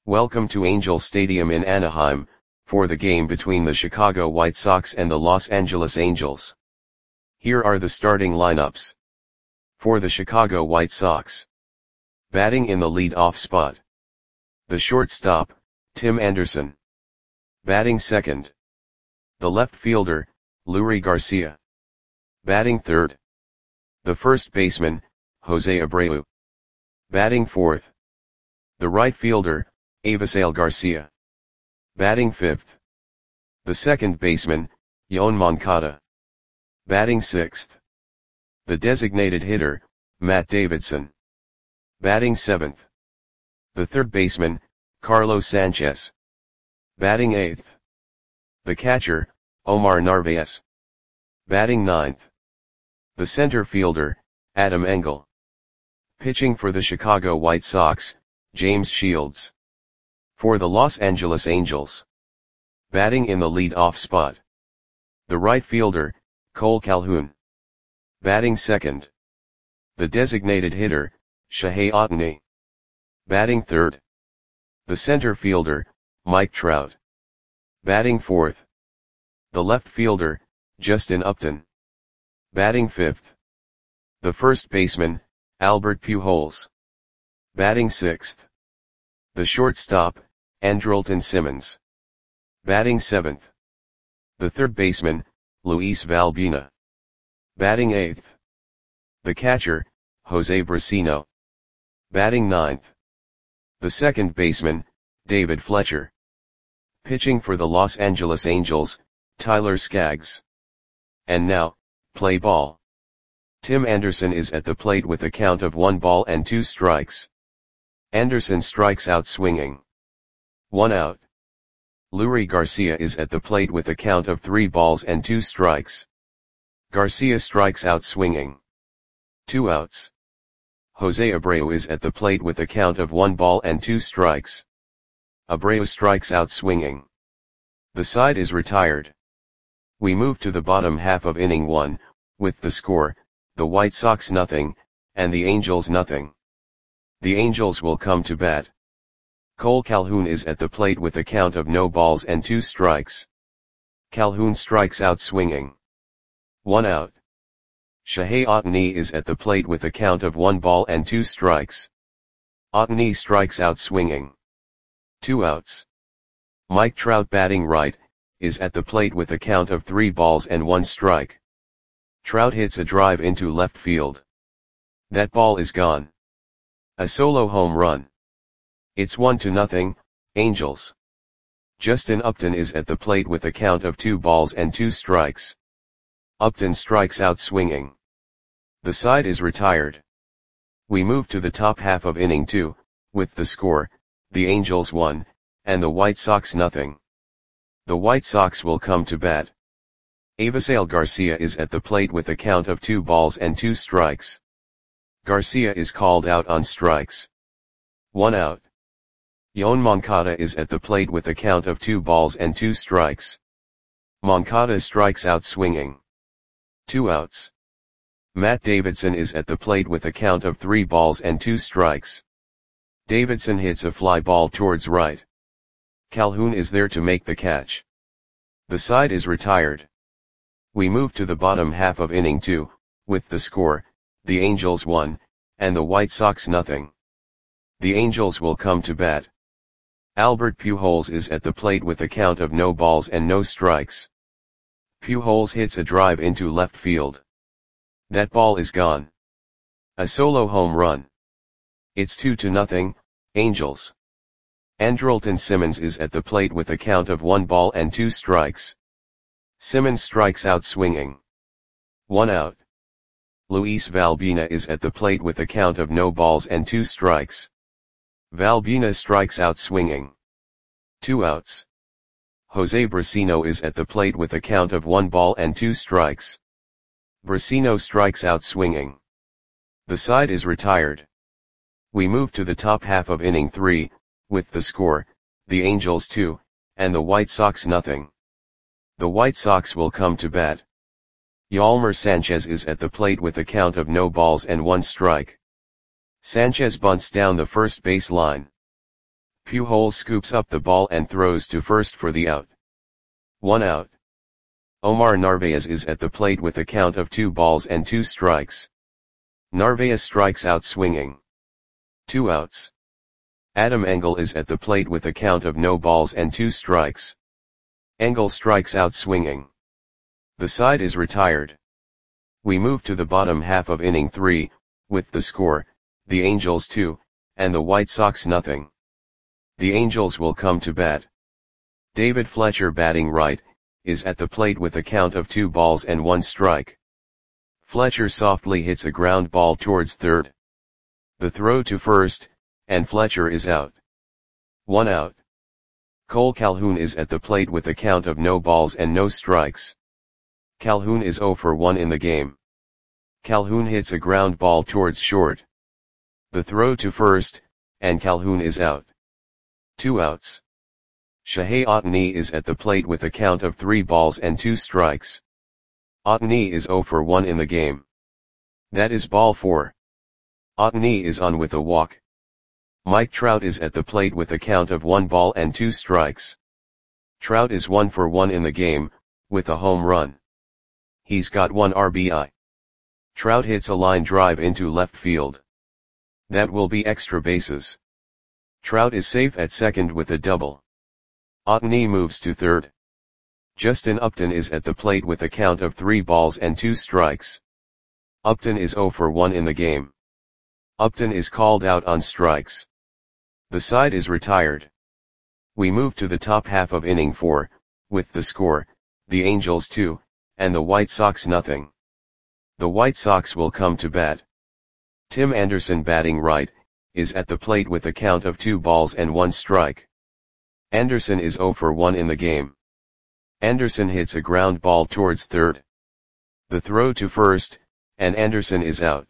Welcome to Angel Stadium in Anaheim, for the game between the Chicago White Sox and the Los Angeles Angels. Here are the starting lineups. For the Chicago White Sox. Batting in the lead-off spot. The shortstop, Tim Anderson. Batting second. The left fielder, Leury Garcia. Batting third. The first baseman, Jose Abreu. Batting fourth. The right fielder, Avisail Garcia. Batting fifth. The second baseman, Yoan Moncada. Batting sixth. The designated hitter, Matt Davidson. Batting seventh. The third baseman, Carlos Sanchez. Batting eighth. The catcher, Omar Narvaez. Batting ninth. The center fielder, Adam Engel. Pitching for the Chicago White Sox, James Shields. For the Los Angeles Angels. Batting in the lead-off spot. The right fielder, Cole Calhoun. Batting second. The designated hitter, Shohei Ohtani. Batting third. The center fielder, Mike Trout. Batting fourth. The left fielder, Justin Upton. Batting fifth. The first baseman, Albert Pujols. Batting sixth. The shortstop, Andrelton Simmons. Batting seventh. The third baseman, Luis Valbuena. Batting eighth. The catcher, Jose Brasino. Batting ninth. The second baseman, David Fletcher. Pitching for the Los Angeles Angels, Tyler Skaggs. And now, play ball. Tim Anderson is at the plate with a count of 1-2 strikes. Anderson strikes out swinging. 1 out. Leury Garcia is at the plate with a count of 3-2 strikes. Garcia strikes out swinging. 2 outs. Jose Abreu is at the plate with a count of 1-2 strikes. Abreu strikes out swinging. The side is retired. We move to the bottom half of inning 1, with the score, the White Sox 0, and the Angels 0. The Angels will come to bat. Cole Calhoun is at the plate with a count of 0-2 strikes. Calhoun strikes out swinging. 1 out. Shohei Ohtani is at the plate with a count of 1-2 strikes. Ohtani strikes out swinging. 2 outs. Mike Trout batting right, is at the plate with a count of 3-1 strike. Trout hits a drive into left field. That ball is gone. A solo home run. It's 1-0, Angels. Justin Upton is at the plate with a count of 2-2 strikes. Upton strikes out swinging. The side is retired. We move to the top half of inning 2, with the score, the Angels 1, and the White Sox 0. The White Sox will come to bat. Avisail Garcia is at the plate with a count of 2-2 strikes. Garcia is called out on strikes. 1 out. Yoan Moncada is at the plate with a count of 2-2 strikes. Moncada strikes out swinging. 2 outs. Matt Davidson is at the plate with a count of 3-2 strikes. Davidson hits a fly ball towards right. Calhoun is there to make the catch. The side is retired. We move to the bottom half of inning 2, with the score, the Angels 1, and the White Sox 0. The Angels will come to bat. Albert Pujols is at the plate with a count of 0 strikes. Pujols hits a drive into left field. That ball is gone. A solo home run. It's 2-0, Angels. Andrelton Simmons is at the plate with a count of 1-2 strikes. Simmons strikes out swinging. 1 out. Luis Valbuena is at the plate with a count of 0-2 strikes. Valbuena strikes out swinging. 2 outs. Jose Brasino is at the plate with a count of 1-2 strikes. Brasino strikes out swinging. The side is retired. We move to the top half of inning 3, with the score, the Angels 2, and the White Sox 0. The White Sox will come to bat. Yolmer Sanchez is at the plate with a count of 0-1 strike. Sanchez bunts down the first base line. Pujols scoops up the ball and throws to first for the out. 1 out. Omar Narvaez is at the plate with a count of 2 balls and 2 strikes. Narvaez strikes out swinging. 2 outs. Adam Engel is at the plate with a count of no balls and 2 strikes. Engel strikes out swinging. The side is retired. We move to the bottom half of inning 3, with the score, the Angels 2, and the White Sox nothing. The Angels will come to bat. David Fletcher, batting right, is at the plate with a count of 2 balls and 1 strike. Fletcher softly hits a ground ball towards third. The throw to first, and Fletcher is out. 1 out. Cole Calhoun is at the plate with a count of no balls and no strikes. Calhoun is 0 for 1 in the game. Calhoun hits a ground ball towards short. The throw to first, and Calhoun is out. 2 outs. Shohei Ohtani is at the plate with a count of 3 balls and 2 strikes. Ohtani is 0 for 1 in the game. That is ball 4. Ohtani is on with a walk. Mike Trout is at the plate with a count of 1 ball and 2 strikes. Trout is 1 for 1 in the game, with a home run. He's got 1 RBI. Trout hits a line drive into left field. That will be extra bases. Trout is safe at second with a double. Ohtani moves to third. Justin Upton is at the plate with a count of 3 balls and 2 strikes. Upton is 0 for 1 in the game. Upton is called out on strikes. The side is retired. We move to the top half of inning 4, with the score, the Angels 2, and the White Sox nothing. The White Sox will come to bat. Tim Anderson, batting right, is at the plate with a count of 2 balls and 1 strike. Anderson is 0 for 1 in the game. Anderson hits a ground ball towards third. The throw to first, and Anderson is out.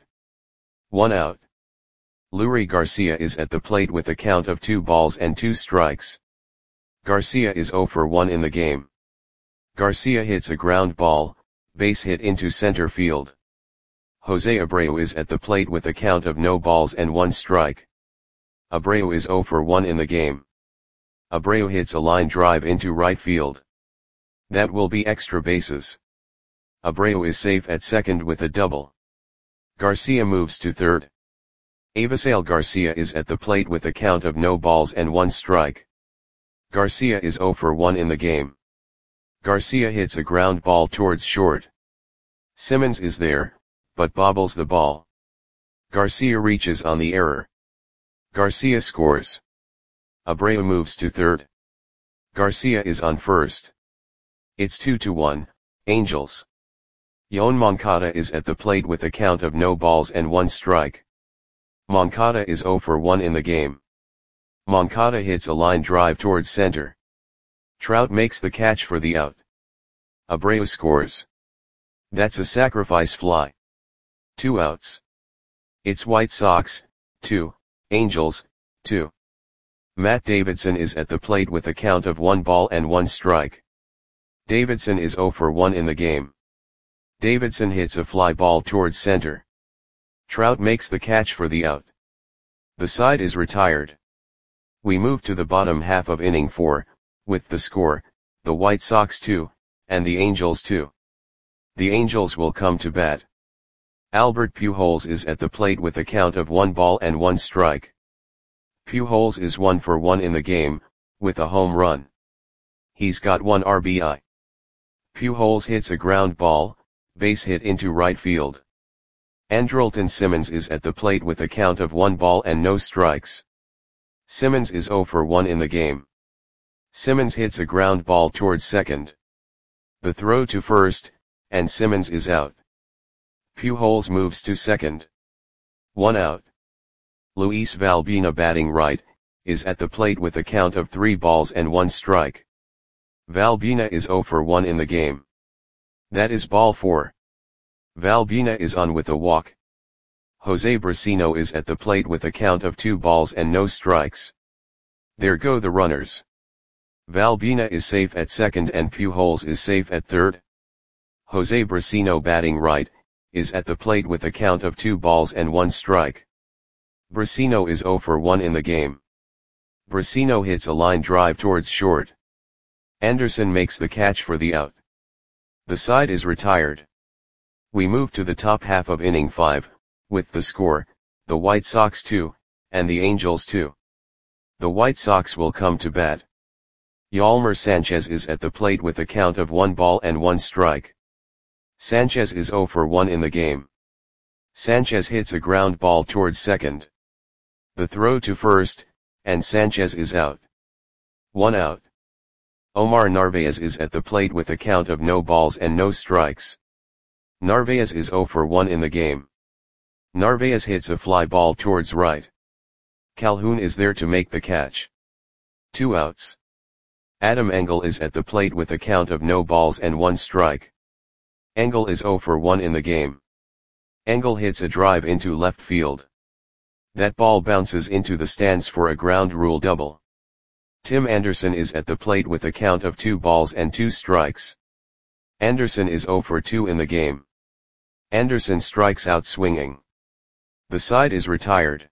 1 out. Leury Garcia is at the plate with a count of 2 balls and 2 strikes. Garcia is 0 for 1 in the game. Garcia hits a ground ball, base hit into center field. Jose Abreu is at the plate with a count of no balls and 1 strike. Abreu is 0 for 1 in the game. Abreu hits a line drive into right field. That will be extra bases. Abreu is safe at second with a double. Garcia moves to third. Avisail Garcia is at the plate with a count of no balls and 1 strike. Garcia is 0 for 1 in the game. Garcia hits a ground ball towards short. Simmons is there, but bobbles the ball. Garcia reaches on the error. Garcia scores. Abreu moves to third. Garcia is on first. It's 2-1, Angels. Yoan Moncada is at the plate with a count of no balls and 1 strike. Moncada is 0 for 1 in the game. Moncada hits a line drive towards center. Trout makes the catch for the out. Abreu scores. That's a sacrifice fly. 2 outs. It's White Sox, 2, Angels, 2. Matt Davidson is at the plate with a count of 1 ball and 1 strike. Davidson is 0 for 1 in the game. Davidson hits a fly ball towards center. Trout makes the catch for the out. The side is retired. We move to the bottom half of inning 4, with the score, the White Sox 2, and the Angels 2. The Angels will come to bat. Albert Pujols is at the plate with a count of 1 ball and 1 strike. Pujols is 1 for 1 in the game, with a home run. He's got 1 RBI. Pujols hits a ground ball, base hit into right field. Andrelton Simmons is at the plate with a count of 1 ball and no strikes. Simmons is 0 for 1 in the game. Simmons hits a ground ball towards second. The throw to first, and Simmons is out. Pujols moves to second. 1 out. Luis Valbuena, batting right, is at the plate with a count of 3 balls and 1 strike. Valbuena is 0 for 1 in the game. That is ball 4. Valbuena is on with a walk. Jose Brasino is at the plate with a count of 2 balls and no strikes. There go the runners. Valbuena is safe at second and Pujols is safe at third. Jose Brasino, batting right, is at the plate with a count of 2 balls and 1 strike. Brasino is 0 for 1 in the game. Brasino hits a line drive towards short. Anderson makes the catch for the out. The side is retired. We move to the top half of inning 5, with the score, the White Sox 2, and the Angels 2. The White Sox will come to bat. Yolmer Sanchez is at the plate with a count of 1 ball and 1 strike. Sanchez is 0 for 1 in the game. Sanchez hits a ground ball towards second. The throw to first, and Sanchez is out. 1 out. Omar Narvaez is at the plate with a count of no balls and no strikes. Narvaez is 0 for 1 in the game. Narvaez hits a fly ball towards right. Calhoun is there to make the catch. 2 outs. Adam Engel is at the plate with a count of no balls and 1 strike. Engel is 0 for 1 in the game. Engel hits a drive into left field. That ball bounces into the stands for a ground rule double. Tim Anderson is at the plate with a count of 2 balls and 2 strikes. Anderson is 0 for 2 in the game. Anderson strikes out swinging. The side is retired.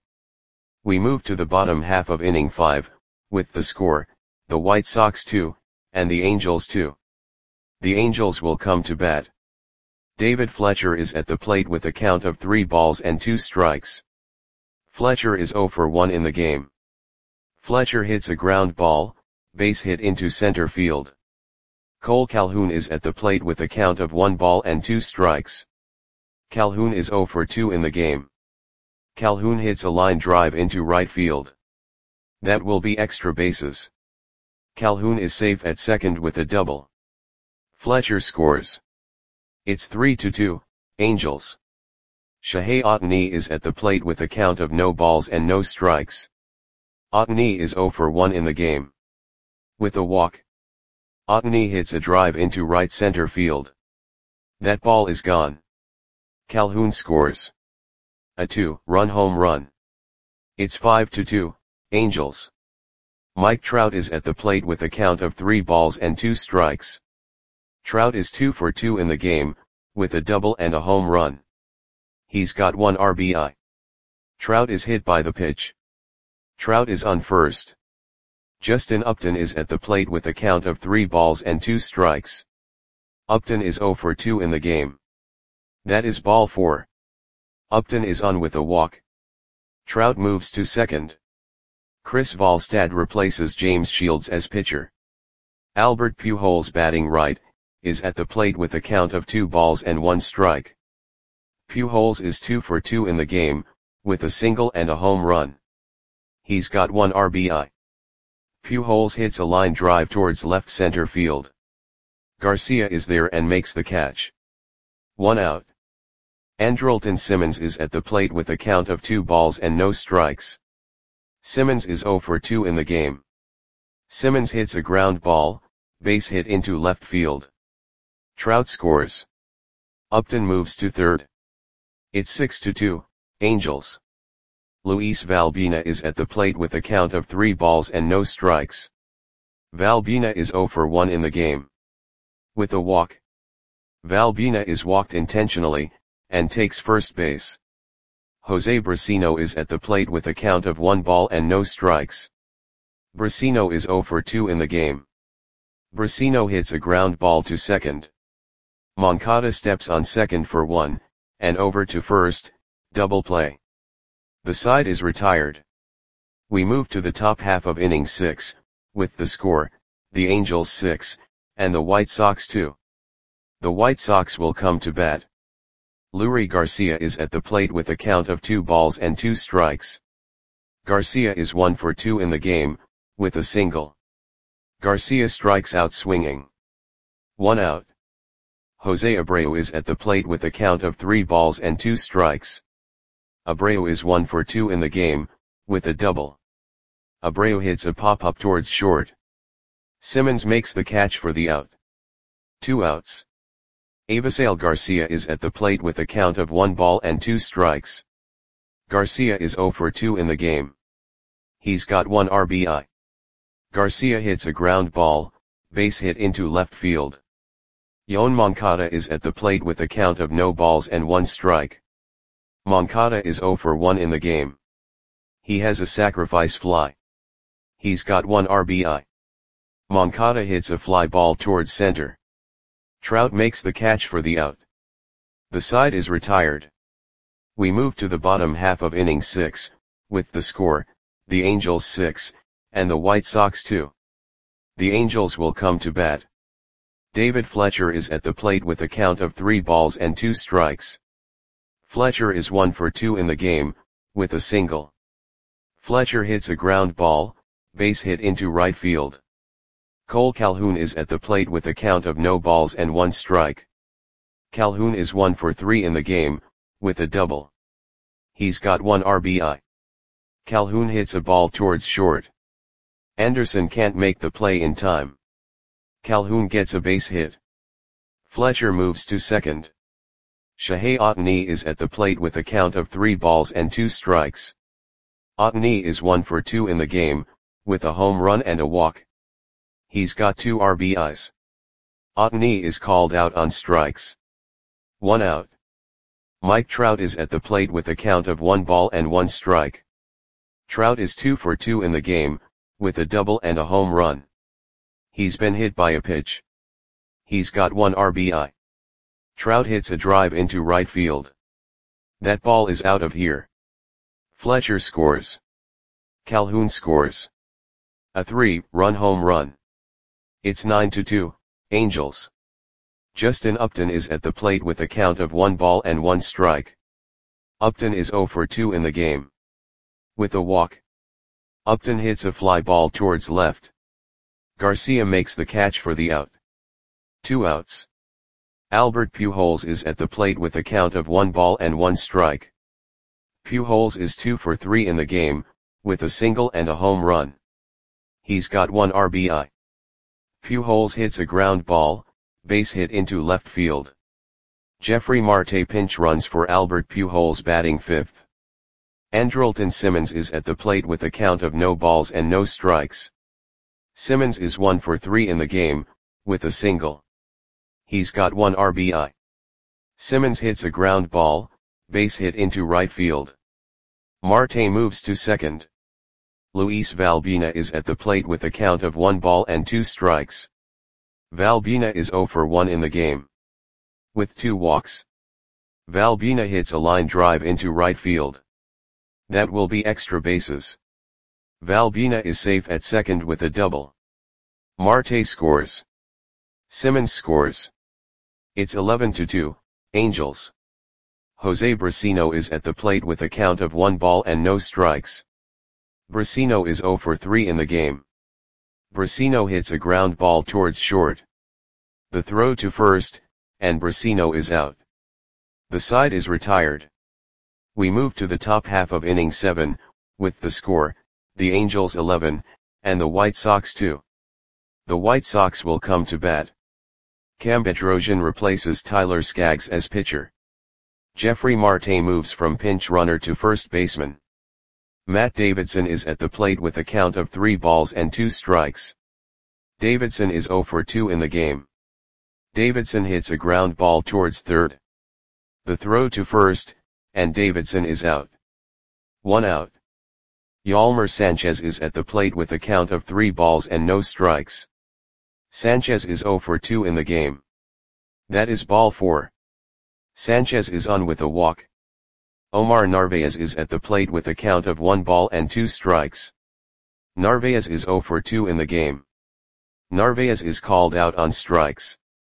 We move to the bottom half of inning 5, with the score, the White Sox 2, and the Angels 2. The Angels will come to bat. David Fletcher is at the plate with a count of 3 balls and 2 strikes. Fletcher is 0 for 1 in the game. Fletcher hits a ground ball, base hit into center field. Cole Calhoun is at the plate with a count of 1 ball and 2 strikes. Calhoun is 0 for 2 in the game. Calhoun hits a line drive into right field. That will be extra bases. Calhoun is safe at second with a double. Fletcher scores. It's 3-2, Angels. Shohei Ohtani is at the plate with a count of no balls and no strikes. Ohtani is 0 for 1 in the game. With a walk. Ohtani hits a drive into right center field. That ball is gone. Calhoun scores. A 2-run home run. It's 5-2, Angels. Mike Trout is at the plate with a count of 3 balls and 2 strikes. Trout is 2 for 2 in the game, with a double and a home run. He's got 1 RBI. Trout is hit by the pitch. Trout is on first. Justin Upton is at the plate with a count of 3 balls and 2 strikes. Upton is 0 for 2 in the game. That is ball 4. Upton is on with a walk. Trout moves to second. Chris Volstad replaces James Shields as pitcher. Albert Pujols, batting right, is at the plate with a count of 2 balls and 1 strike. Pujols is 2 for 2 in the game, with a single and a home run. He's got 1 RBI. Pujols hits a line drive towards left center field. Garcia is there and makes the catch. 1 out. Andrelton Simmons is at the plate with a count of 2 balls and no strikes. Simmons is 0 for 2 in the game. Simmons hits a ground ball, base hit into left field. Trout scores. Upton moves to third. It's 6-2, Angels. Luis Valbuena is at the plate with a count of 3 balls and no strikes. Valbuena is 0 for 1 in the game. With a walk. Valbuena is walked intentionally, and takes first base. Jose Brasino is at the plate with a count of 1 ball and no strikes. Brasino is 0 for 2 in the game. Brasino hits a ground ball to second. Moncada steps on second for 1, and over to first, double play. The side is retired. We move to the top half of inning 6, with the score, the Angels 6, and the White Sox 2. The White Sox will come to bat. Leury Garcia is at the plate with a count of 2 balls and 2 strikes. Garcia is 1 for 2 in the game, with a single. Garcia strikes out swinging. 1 out. Jose Abreu is at the plate with a count of 3 balls and 2 strikes. Abreu is 1 for 2 in the game, with a double. Abreu hits a pop-up towards short. Simmons makes the catch for the out. 2 outs. Avisail Garcia is at the plate with a count of 1 ball and 2 strikes. Garcia is 0 for 2 in the game. He's got 1 RBI. Garcia hits a ground ball, base hit into left field. Yoan Moncada is at the plate with a count of no balls and 1 strike. Moncada is 0 for 1 in the game. He has a sacrifice fly. He's got 1 RBI. Moncada hits a fly ball towards center. Trout makes the catch for the out. The side is retired. We move to the bottom half of inning 6, with the score, the Angels 6, and the White Sox 2. The Angels will come to bat. David Fletcher is at the plate with a count of 3 balls and 2 strikes. Fletcher is 1 for 2 in the game, with a single. Fletcher hits a ground ball, base hit into right field. Cole Calhoun is at the plate with a count of no balls and 1 strike. Calhoun is 1 for 3 in the game, with a double. He's got 1 RBI. Calhoun hits a ball towards short. Anderson can't make the play in time. Calhoun gets a base hit. Fletcher moves to second. Shohei Ohtani is at the plate with a count of 3 balls and 2 strikes. Ohtani is 1 for 2 in the game, with a home run and a walk. He's got 2 RBIs. Ohtani is called out on strikes. 1 out. Mike Trout is at the plate with a count of 1 ball and 1 strike. Trout is 2 for 2 in the game, with a double and a home run. He's been hit by a pitch. He's got 1 RBI. Trout hits a drive into right field. That ball is out of here. Fletcher scores. Calhoun scores. A 3-run home run. It's 9-2, Angels. Justin Upton is at the plate with a count of 1 ball and 1 strike. Upton is 0 for 2 in the game. With a walk. Upton hits a fly ball towards left. Garcia makes the catch for the out. 2 outs. Albert Pujols is at the plate with a count of 1 ball and 1 strike. Pujols is 2 for 3 in the game, with a single and a home run. He's got 1 RBI. Pujols hits a ground ball, base hit into left field. Jeffrey Marte pinch runs for Albert Pujols batting 5th. Andrelton Simmons is at the plate with a count of no balls and no strikes. Simmons is 1 for 3 in the game, with a single. He's got 1 RBI. Simmons hits a ground ball, base hit into right field. Marte moves to second. Luis Valbuena is at the plate with a count of 1 ball and 2 strikes. Valbuena is 0 for 1 in the game. With 2 walks. Valbuena hits a line drive into right field. That will be extra bases. Valbuena is safe at second with a double. Marte scores. Simmons scores. It's 11-2, Angels. Jose Brasino is at the plate with a count of 1 ball and no strikes. Brasino is 0 for 3 in the game. Brasino hits a ground ball towards short. The throw to first, and Brasino is out. The side is retired. We move to the top half of inning 7, with the score, the Angels 11, and the White Sox 2. The White Sox will come to bat. Cam Bedrosian replaces Tyler Skaggs as pitcher. Jeffrey Marte moves from pinch runner to first baseman. Matt Davidson is at the plate with a count of 3 balls and 2 strikes. Davidson is 0 for 2 in the game. Davidson hits a ground ball towards third. The throw to first, and Davidson is out. 1 out. Yolmer Sanchez is at the plate with a count of 3 balls and no strikes. Sanchez is 0 for 2 in the game. That is ball 4. Sanchez is on with a walk. Omar Narvaez is at the plate with a count of 1 ball and 2 strikes. Narvaez is 0 for 2 in the game. Narvaez is called out on strikes.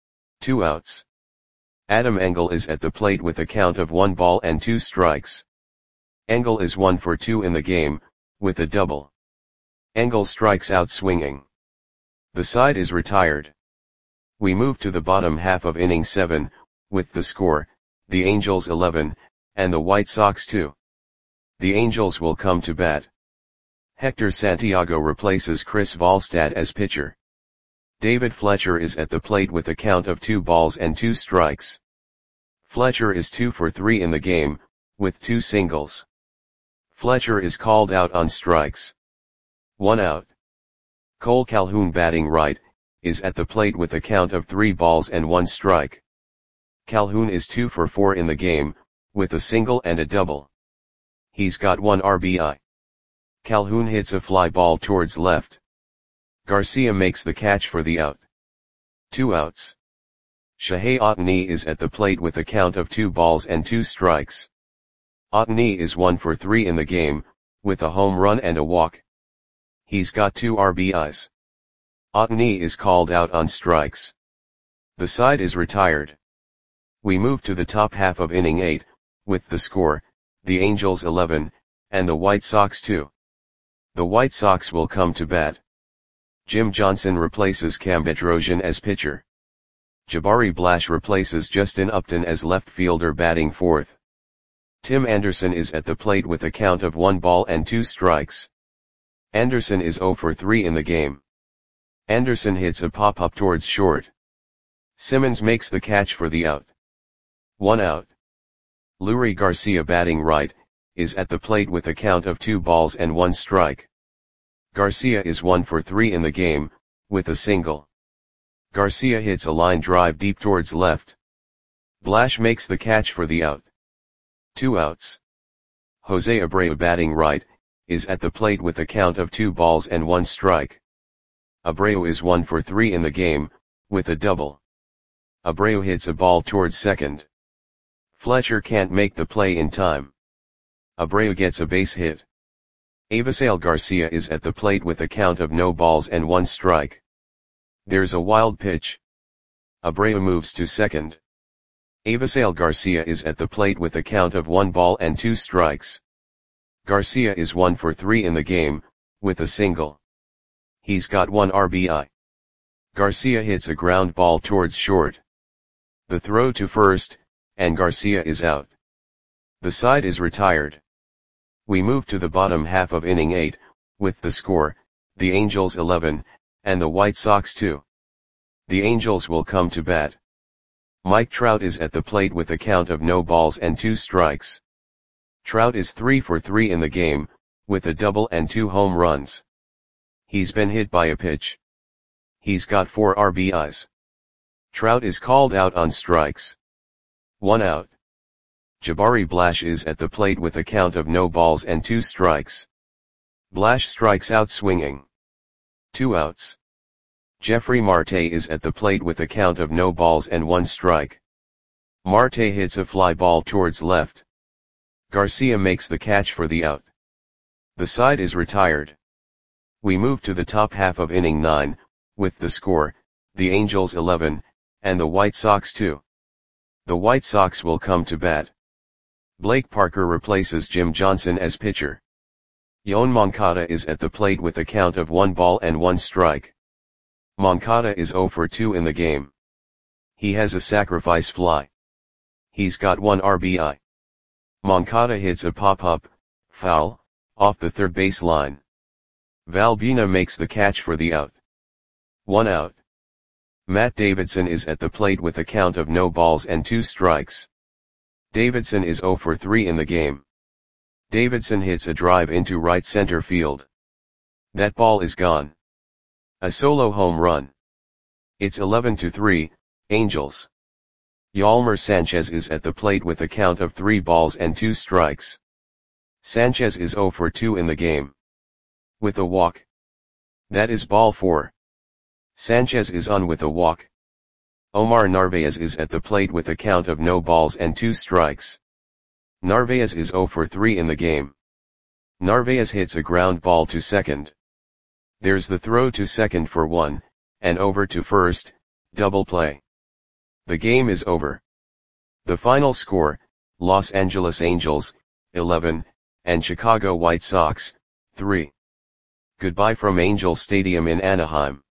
2 outs. Adam Engel is at the plate with a count of 1 ball and 2 strikes. Engel is 1 for 2 in the game, with a double. Engel strikes out swinging. The side is retired. We move to the bottom half of inning 7, with the score, the Angels 11, and the White Sox 2. The Angels will come to bat. Hector Santiago replaces Chris Volstad as pitcher. David Fletcher is at the plate with a count of 2 balls and 2 strikes. Fletcher is 2 for 3 in the game, with 2 singles. Fletcher is called out on strikes. 1 out. Cole Calhoun batting right, is at the plate with a count of 3 balls and 1 strike. Calhoun is 2 for 4 in the game, with a single and a double. He's got 1 RBI. Calhoun hits a fly ball towards left. Garcia makes the catch for the out. 2 outs. Shohei Ohtani is at the plate with a count of 2 balls and 2 strikes. Ohtani is 1 for 3 in the game, with a home run and a walk. He's got 2 RBIs. Ohtani is called out on strikes. The side is retired. We move to the top half of inning 8, with the score, the Angels 11, and the White Sox 2. The White Sox will come to bat. Jim Johnson replaces Cam Bedrosian as pitcher. Jabari Blash replaces Justin Upton as left fielder batting fourth. Tim Anderson is at the plate with a count of 1 ball and 2 strikes. Anderson is 0 for 3 in the game. Anderson hits a pop-up towards short. Simmons makes the catch for the out. 1 out. Leury Garcia batting right, is at the plate with a count of 2 balls and 1 strike. Garcia is 1 for 3 in the game, with a single. Garcia hits a line drive deep towards left. Blash makes the catch for the out. 2 outs. Jose Abreu batting right, is at the plate with a count of 2 balls and 1 strike. Abreu is 1 for 3 in the game, with a double. Abreu hits a ball towards second. Fletcher can't make the play in time. Abreu gets a base hit. Avisail Garcia is at the plate with a count of no balls and 1 strike. There's a wild pitch. Abreu moves to second. Avisail Garcia is at the plate with a count of 1 ball and 2 strikes. Garcia is 1 for 3 in the game, with a single. He's got 1 RBI. Garcia hits a ground ball towards short. The throw to first, and Garcia is out. The side is retired. We move to the bottom half of inning 8, with the score, the Angels 11, and the White Sox 2. The Angels will come to bat. Mike Trout is at the plate with a count of no balls and 2 strikes. Trout is 3 for 3 in the game, with a double and 2 home runs. He's been hit by a pitch. He's got 4 RBIs. Trout is called out on strikes. 1 out. Jabari Blash is at the plate with a count of no balls and 2 strikes. Blash strikes out swinging. 2 outs. Jeffrey Marte is at the plate with a count of no balls and 1 strike. Marte hits a fly ball towards left. Garcia makes the catch for the out. The side is retired. We move to the top half of inning 9, with the score, the Angels 11, and the White Sox 2. The White Sox will come to bat. Blake Parker replaces Jim Johnson as pitcher. Yoan Moncada is at the plate with a count of 1 ball and 1 strike. Moncada is 0 for 2 in the game. He has a sacrifice fly. He's got 1 RBI. Moncada hits a pop-up, foul, off the third base line. Valbuena makes the catch for the out. 1 out. Matt Davidson is at the plate with a count of no balls and 2 strikes. Davidson is 0 for 3 in the game. Davidson hits a drive into right center field. That ball is gone. A solo home run. It's 11-3, Angels. Yolmer Sanchez is at the plate with a count of 3 balls and 2 strikes. Sanchez is 0 for 2 in the game. With a walk. That is ball 4. Sanchez is on with a walk. Omar Narvaez is at the plate with a count of no balls and 2 strikes. Narvaez is 0 for 3 in the game. Narvaez hits a ground ball to second. There's the throw to second for 1, and over to first, double play. The game is over. The final score, Los Angeles Angels, 11, and Chicago White Sox, 3. Goodbye from Angel Stadium in Anaheim.